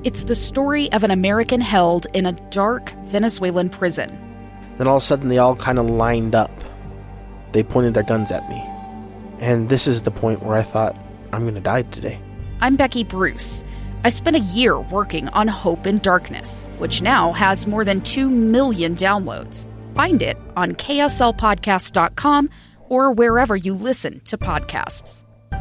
It's the story of an American held in a dark Venezuelan prison. Then all of a sudden they all kind of lined up. They pointed their guns at me. And this is the point where I thought, I'm going to die today. I'm Becky Bruce. I spent a year working on Hope in Darkness, which now has more than 2 million downloads. Find it on kslpodcast.com or wherever you listen to podcasts.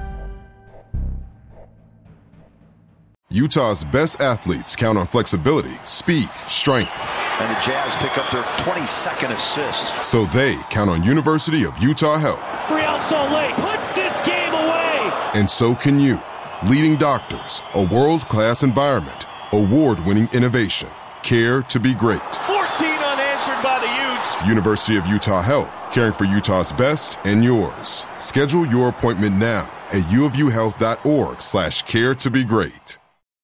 Utah's best athletes count on flexibility, speed, strength. And the Jazz pick up their 22nd assist. So they count on University of Utah Health. Real Salt Lake puts this game away. And so can you. Leading doctors, a world-class environment, award-winning innovation, care to be great. 14 unanswered by the Utes. University of Utah Health, caring for Utah's best and yours. Schedule your appointment now at uofuhealth.org/care to be great.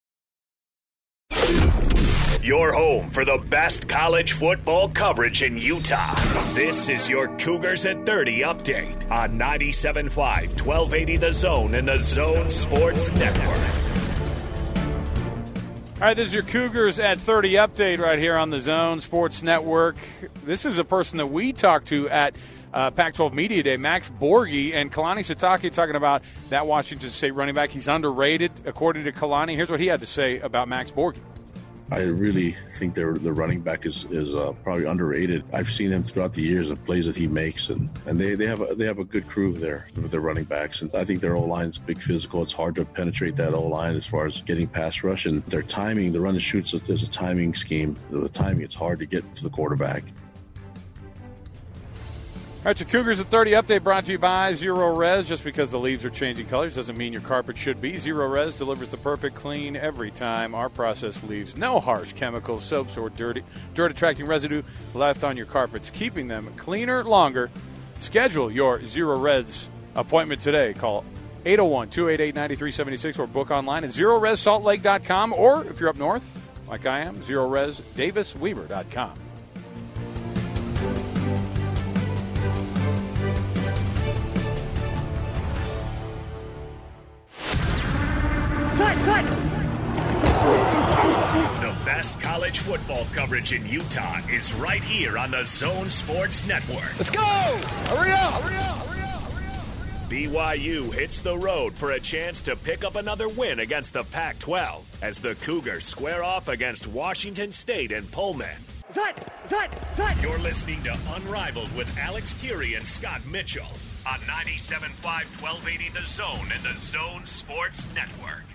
Your home for the best college football coverage in Utah. This is your Cougars at 30 update on 97.5, 1280 The Zone and the Zone Sports Network. All right, this is your Cougars at 30 update right here on the Zone Sports Network. This is a person that we talked to at Pac-12 Media Day, Max Borghi, and Kalani Sitake talking about that Washington State running back. He's underrated, according to Kalani. Here's what he had to say about Max Borghi. I really think the running back is probably underrated. I've seen him throughout the years and plays that he makes, and they have a good crew there with their running backs. And I think their O-line's big physical. It's hard to penetrate that O-line as far as getting pass rush. And their timing, the run and shoots, is a timing scheme. The timing, it's hard to get to the quarterback. All right, your Cougars at 30 update brought to you by Zero Res. Just because the leaves are changing colors doesn't mean your carpet should be. Zero Res delivers the perfect clean every time. Our process leaves no harsh chemicals, soaps, or dirt-attracting residue left on your carpets, keeping them cleaner longer. Schedule your Zero Res appointment today. Call 801-288-9376 or book online at ZeroResSaltLake.com, or if you're up north, like I am, ZeroResDavisWeber.com. The best college football coverage in Utah is right here on the Zone Sports Network. Let's go! Hurry up! Hurry up! Hurry up! Hurry up! BYU hits the road for a chance to pick up another win against the Pac-12 as the Cougars square off against Washington State and Pullman. Zut! You're listening to Unrivaled with Alex Curie and Scott Mitchell on 97.5, 1280 The Zone and the Zone Sports Network.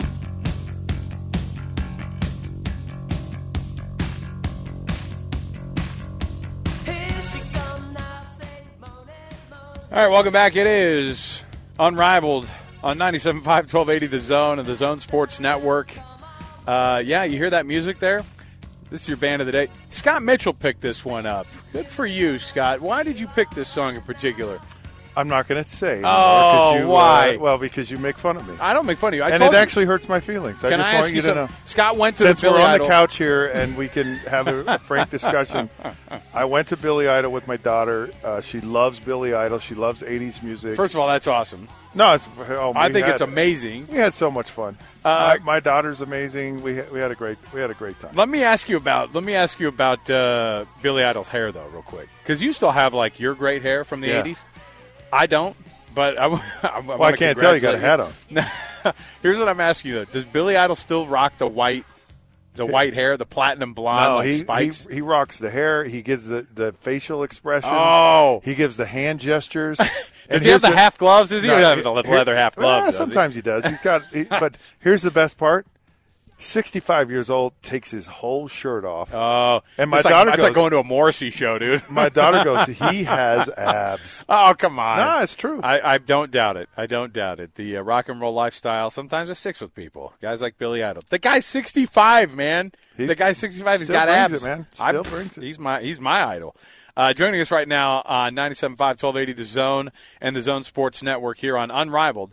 All right, welcome back. It is Unrivaled on 97.5, 1280 The Zone and the Zone Sports Network. Yeah, you hear that music there? This is your band of the day. Scott Mitchell picked this one up. Good for you, Scott. Why did you pick this song in particular? I'm not going to say. Oh, why? Well, because you make fun of me. I don't make fun of you. And it actually hurts my feelings. I just want you to know. Scott went to Since the Billy we're on Idol. the couch here and we can have a frank discussion, I went to Billy Idol with my daughter. She loves Billy Idol. She loves 80s music. First of all, that's awesome. No, it's. I think it's amazing. We had so much fun. My daughter's amazing. We had a great time. Let me ask you about Billy Idol's hair though, real quick, because you still have like your great hair from the 80s. I don't. But I can't tell you got a hat on. Here's what I'm asking you, though. Does Billy Idol still rock the white hair, the platinum blonde spikes? He rocks the hair. He gives the facial expressions. Oh. He gives the hand gestures. Does he have the half gloves? Does he have the leather half gloves? Sometimes he does. But here's the best part. 65 years old, takes his whole shirt off. Oh, and my daughter goes, it's like going to a Morrissey show, dude. My daughter goes, he has abs. Oh, come on. No, it's true. I don't doubt it. The rock and roll lifestyle sometimes it sticks with people. Guys like Billy Idol. The guy's 65, man. The guy's 65. He's got abs. Man. Still brings it. He's my idol. Joining us right now on 97.5, 1280 The Zone and the Zone Sports Network here on Unrivaled.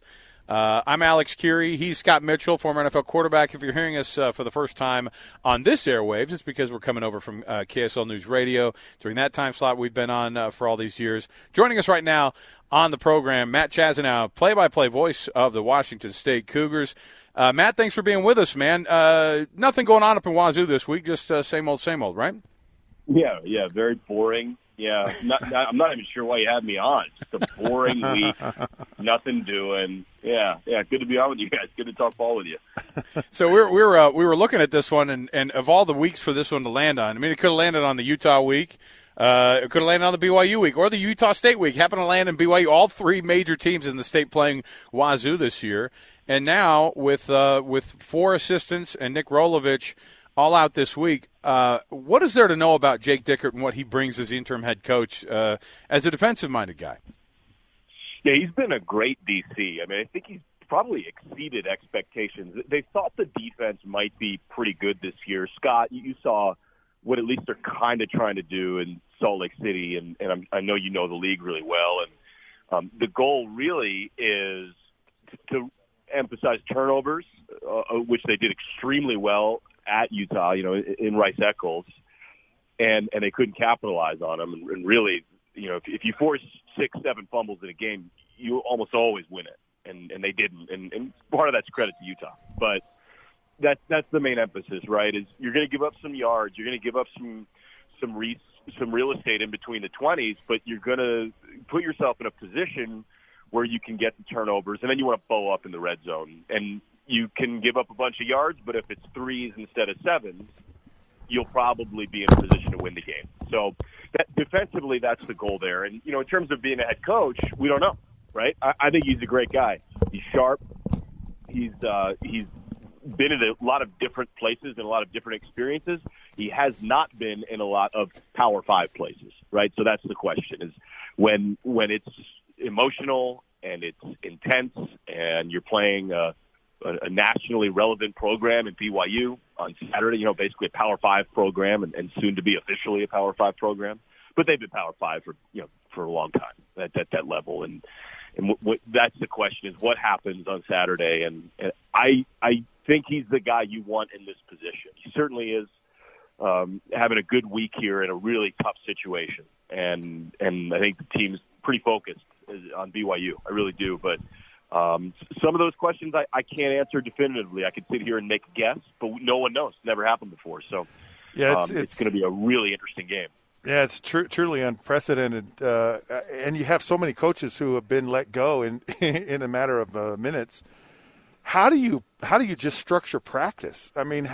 I'm Alex Curie. He's Scott Mitchell, former NFL quarterback. If you're hearing us for the first time on this airwaves, it's because we're coming over from KSL News Radio during that time slot we've been on for all these years. Joining us right now on the program, Matt Chazanow, play-by-play voice of the Washington State Cougars. Matt, thanks for being with us, man. Nothing going on up in Wazoo this week, just same old, right? Yeah, very boring. Yeah, I'm not even sure why you had me on. Just a boring week, nothing doing. Yeah, good to be on with you guys. Good to talk ball with you. So we were looking at this one, and of all the weeks for this one to land on, I mean, it could have landed on the Utah week. It could have landed on the BYU week or the Utah State week. Happened to land in BYU. All three major teams in the state playing Wazoo this year. And now with 4 assistants and Nick Rolovich all out this week, what is there to know about Jake Dickert and what he brings as the interim head coach as a defensive-minded guy? Yeah, he's been a great DC. I mean, I think he's probably exceeded expectations. They thought the defense might be pretty good this year. Scott, you saw what at least they're kind of trying to do in Salt Lake City, and I know you know the league really well. And the goal really is to emphasize turnovers, which they did extremely well at Utah, in Rice-Eccles, and they couldn't capitalize on them. And really, if you force 6-7 fumbles in a game, you almost always win it, and they didn't. And part of that's credit to Utah, but that's the main emphasis, right? Is you're going to give up some yards, you're going to give up some real estate in between the 20s, but you're going to put yourself in a position where you can get the turnovers, and then you want to bow up in the red zone. And you can give up a bunch of yards, but if it's 3s instead of 7s, you'll probably be in a position to win the game. So defensively, that's the goal there. And, in terms of being a head coach, we don't know, right? I think he's a great guy. He's sharp. He's been in a lot of different places and a lot of different experiences. He has not been in a lot of Power 5 places, right? So that's the question, is when it's emotional and it's intense and you're playing a nationally relevant program in BYU on Saturday, basically a Power 5 program and soon to be officially a Power 5 program. But they've been Power 5 for a long time at that level. And what that's the question, is what happens on Saturday. And I think he's the guy you want in this position. He certainly is having a good week here in a really tough situation. And I think the team's pretty focused on BYU. I really do. But some of those questions I can't answer definitively. I could sit here and make a guess, but no one knows. It's never happened before. So it's going to be a really interesting game. Yeah, it's truly unprecedented. And you have so many coaches who have been let go in a matter of minutes. How do you just structure practice? I mean,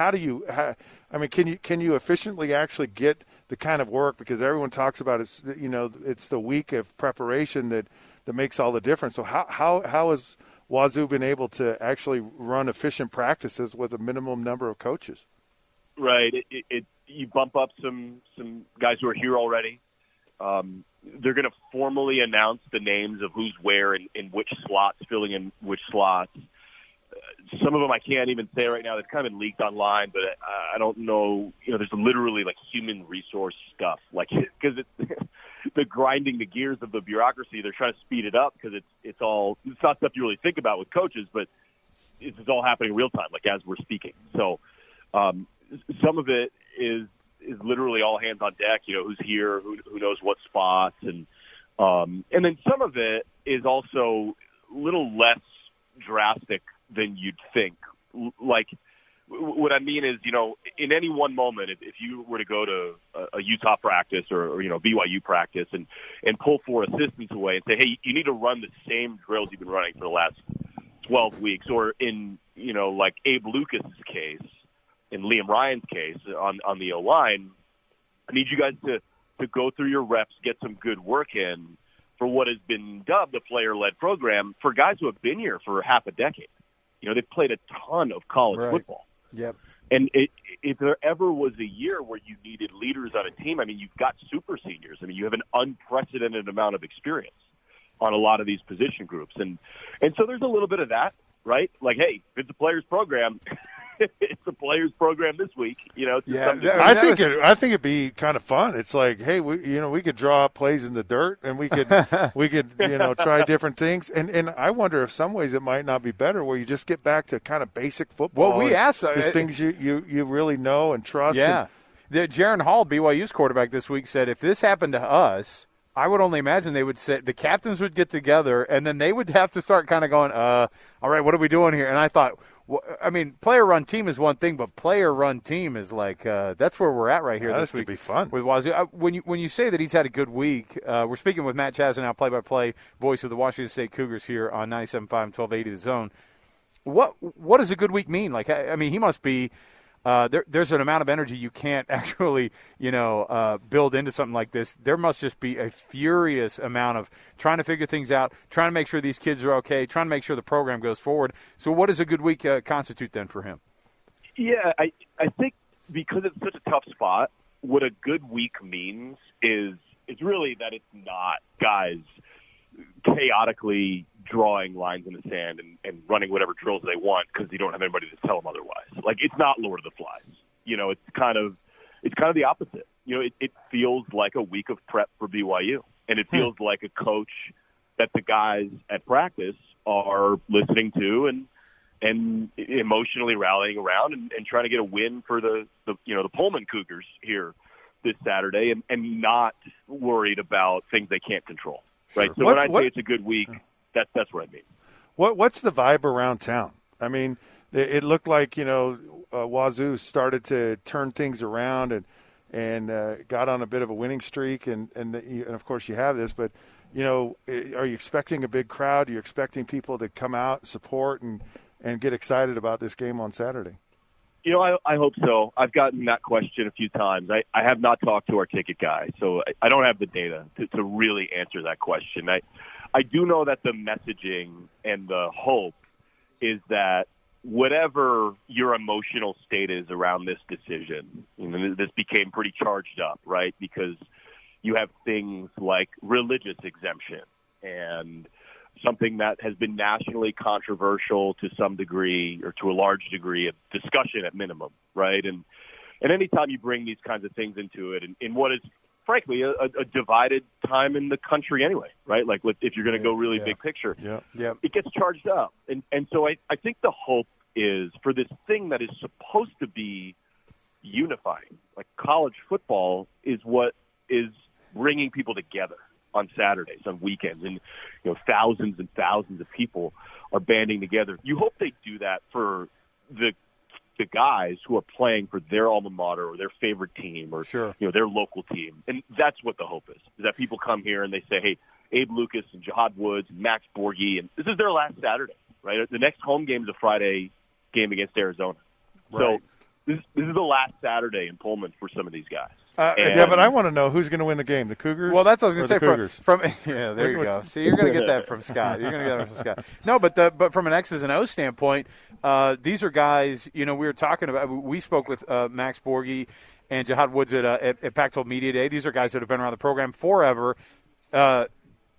can you efficiently actually get the kind of work, because everyone talks about it's the week of preparation that makes all the difference. So how has Wazoo been able to actually run efficient practices with a minimum number of coaches? Right. You bump up some guys who are here already. They're going to formally announce the names of who's where in which slots, filling in which slots. Some of them I can't even say right now. They've kind of been leaked online, but I don't know. There's literally like human resource stuff, like because the grinding the gears of the bureaucracy. They're trying to speed it up because it's not stuff you really think about with coaches, but it's all happening real time, like as we're speaking. So some of it is literally all hands on deck. Who's here, who knows what spots, and then some of it is also a little less drastic than you'd think. Like, what I mean is, in any one moment, if you were to go to a Utah practice or BYU practice and pull 4 assistants away and say, hey, you need to run the same drills you've been running for the last 12 weeks, or in, like Abe Lucas's case, in Liam Ryan's case on the O-line, I need you guys to go through your reps, get some good work in for what has been dubbed a player-led program for guys who have been here for half a decade. They've played a ton of college football. Yep. And if there ever was a year where you needed leaders on a team, I mean, you've got super seniors. I mean, you have an unprecedented amount of experience on a lot of these position groups. And so there's a little bit of that, right? Like, hey, if it's a player's program, it's a players program this week. I think it'd be kind of fun. It's like, hey, we could draw up plays in the dirt, and we could try different things. And I wonder if some ways it might not be better, where you just get back to kind of basic football. Well, we asked just things you really know and trust. Yeah, Jaron Hall, BYU's quarterback this week, said if this happened to us, I would only imagine they would say the captains would get together, and then they would have to start kind of going, all right, what are we doing here? And I thought, player-run team is one thing, but player-run team is like that's where we're at right here this week. That's to be fun. With Wazoo. When you say that he's had a good week, we're speaking with Matt Chazanow, play-by-play voice of the Washington State Cougars here on 97.5 and 1280 The Zone. What does a good week mean? Like, I mean, he must be there's an amount of energy you can't actually, build into something like this. There must just be a furious amount of trying to figure things out, trying to make sure these kids are okay, trying to make sure the program goes forward. So what does a good week constitute then for him? Yeah, I think because it's such a tough spot, what a good week means is really that it's not guys chaotically drawing lines in the sand and running whatever drills they want because you don't have anybody to tell them otherwise. Like, it's not Lord of the Flies. It's kind of the opposite. It feels like a week of prep for BYU, and it feels like a coach that the guys at practice are listening to and emotionally rallying around and trying to get a win for the Pullman Cougars here this Saturday and not worried about things they can't control. Right. So when I say it's a good week, that's what I mean. What's the vibe around town? I mean, it looked like, Wazoo started to turn things around and got on a bit of a winning streak. And of course you have this, but, are you expecting a big crowd? Are you expecting people to come out, support, and get excited about this game on Saturday? I hope so. I've gotten that question a few times. I have not talked to our ticket guy, so I don't have the data to really answer that question. I do know that the messaging and the hope is that whatever your emotional state is around this decision, this became pretty charged up, right? Because you have things like religious exemption and something that has been nationally controversial to some degree or to a large degree of discussion at minimum, right? And anytime you bring these kinds of things into it in what is, frankly, a divided time in the country anyway, right? Like if you're going to go really big picture, it gets charged up. And so I think the hope is for this thing that is supposed to be unifying, like college football is what is bringing people together on Saturdays, on weekends, and thousands and thousands of people are banding together. You hope they do that for the guys who are playing for their alma mater or their favorite team or their local team, and that's what the hope is that people come here and they say, hey, Abe Lucas and Jihad Woods and Max Borghi, and this is their last Saturday, right? The next home game is a Friday game against Arizona, so this is the last Saturday in Pullman for some of these guys. But I want to know who's going to win the game, the Cougars. Well, that's what I was going to say. From there you go. See, you're going to get that from Scott. You're going to get that from Scott. No, but from an X's and O's standpoint, these are guys. We were talking about. We spoke with Max Borghi and Jihad Woods at Pac-12 Media Day. These are guys that have been around the program forever. The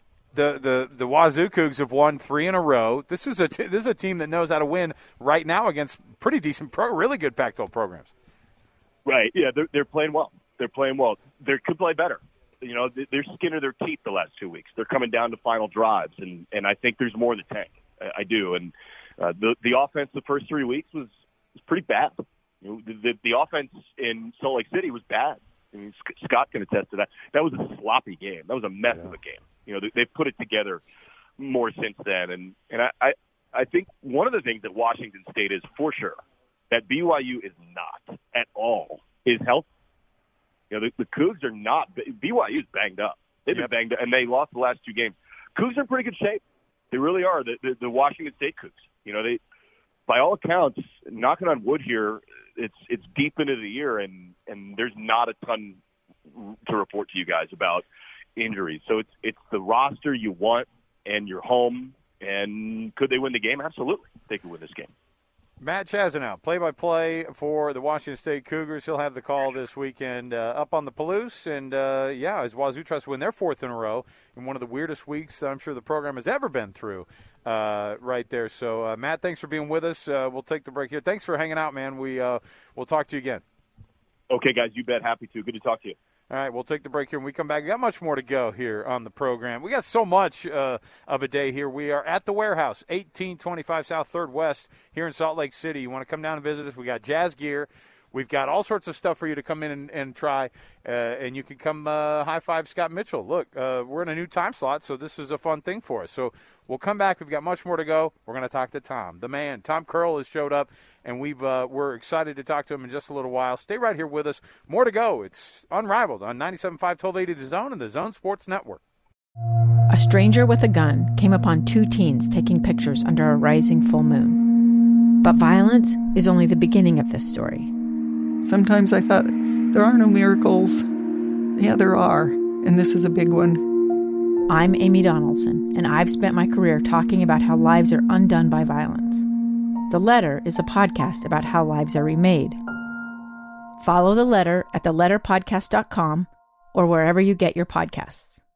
Wazoo Cougs have won 3 in a row. This is a team that knows how to win right now against pretty decent, really good Pac-12 programs. Right. Yeah, they're playing well. They're playing well. They could play better. They're skin of their teeth the last 2 weeks. They're coming down to final drives, and I think there's more in the tank. I do. And the offense the first 3 weeks was pretty bad. The offense in Salt Lake City was bad. I mean, Scott can attest to that. That was a sloppy game. That was a mess of a game. They've put it together more since then. And I think one of the things that Washington State is for sure that BYU is not at all is health. The Cougs are not. BYU's banged up. They've been banged up, and they lost the last 2 games. Cougs are in pretty good shape. They really are. The Washington State Cougs. They, by all accounts, knocking on wood here, it's deep into the year, and there's not a ton to report to you guys about injuries. So it's the roster you want, and you're home. And could they win the game? Absolutely, they could win this game. Matt Chazanow, play-by-play for the Washington State Cougars. He'll have the call this weekend up on the Palouse. And, as Wazoo tries to win their 4th in a row in one of the weirdest weeks I'm sure the program has ever been through right there. So, Matt, thanks for being with us. We'll take the break here. Thanks for hanging out, man. We'll talk to you again. Okay, guys, you bet. Happy to. Good to talk to you. All right, we'll take the break here. When we come back, we got much more to go here on the program. We got so much of a day here. We are at the warehouse, 1825 South 3rd West here in Salt Lake City. You want to come down and visit us? We got jazz gear. We've got all sorts of stuff for you to come in and try, and you can come high-five Scott Mitchell. Look, we're in a new time slot, so this is a fun thing for us. So we'll come back. We've got much more to go. We're going to talk to Tom, the man. Tom Curl has showed up, and we're excited to talk to him in just a little while. Stay right here with us. More to go. It's Unrivaled on 97.5, 1280 The Zone and the Zone Sports Network. A stranger with a gun came upon two teens taking pictures under a rising full moon. But violence is only the beginning of this story. Sometimes I thought, there are no miracles. Yeah, there are, and this is a big one. I'm Amy Donaldson, and I've spent my career talking about how lives are undone by violence. The Letter is a podcast about how lives are remade. Follow The Letter at theletterpodcast.com or wherever you get your podcasts.